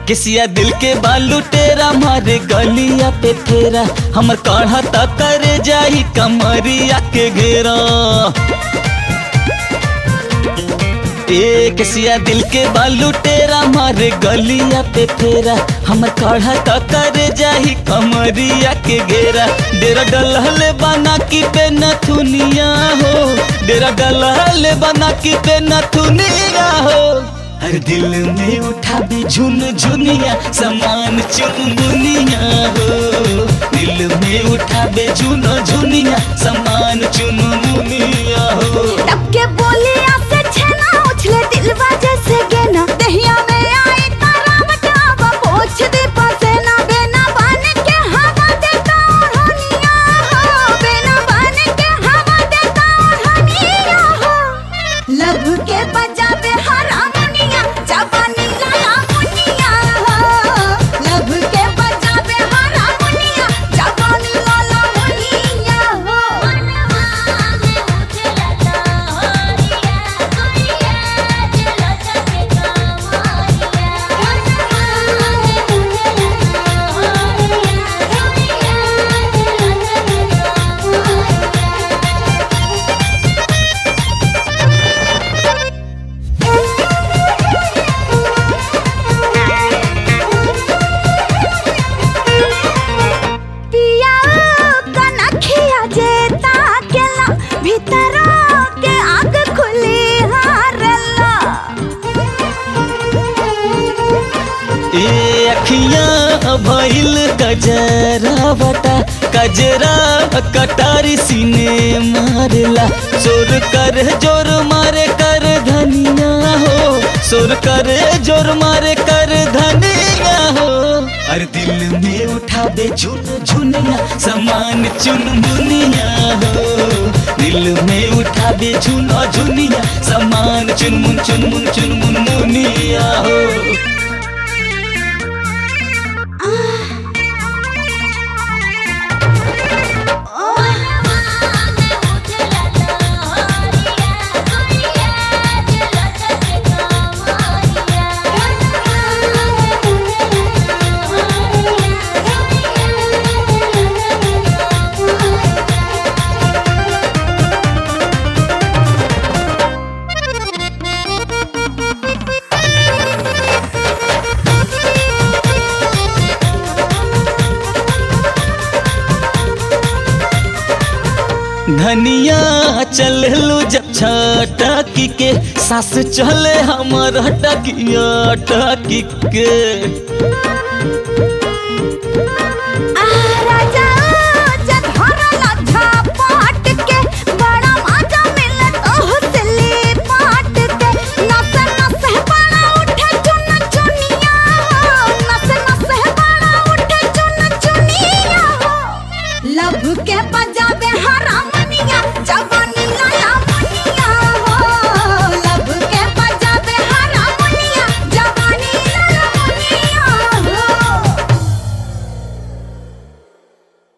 किसिया दिल के बालू तेरा मारे गलिया पे फेरा हमर काढ़ा ता करे जाही कमरिया के घेरा। ए किसिया दिल के बालू तेरा मारे गलिया पे फेरा हमर काढ़ा ता करे जाही कमरिया के घेरा। डेरा डलहले बना की पे नथुनिया हो, डेरा डलहले बना की पे नथुनिया हो। हर दिल में उठाबे झुन झुनिया समान चुनमुनिया हो, दिल में उठाबे झुन झुनिया समान चुनमुनिया हो। तब के बोलिया से छेना उछले दिलवा जैसे गेना, दहिया में आए तारा बटावा पोछ दे पसेना। बेना बन के हवा देता ओढ़निया हो, बेना बन के हवा देता ओढ़निया हो। लब के बजावे हरामुनिया जवानी लाया मुनिया हो, लब के बजावे हरामुनिया जवानी लाला मुनिया हो। मनवा में उठला तोरिया कोरिया जलो चके कमरिया, मनवा में उठला तोरिया कोरिया जलो पिया कनखिया जेता केला भीतर के आग खुली हारला। ए अखियां भइल गजरा बटा कजरा कटारी सीने मारला। जोर कर जोर मारे कर धनिया हो, जोर करे जोर मारे कर धनिया हो। हर दिल में उठाबे झुन झुनिया समान चुनमुनिया हो, दिल में उठाबे झुन झुनिया समान चुनमुन चुनमुन चुनमुन मुनिया हो। धनिया चललू जब छटकी के सास चले हमर टकिया टकी के। राजा जब हरला झापट के बड़ा मजा मिले तोहसली पाट के। नस नस बड़ा उठे चुन चुनिया हो, नस नस बड़ा उठे चुन चुनिया हो। लब के बजावे हरामुनिया जवानी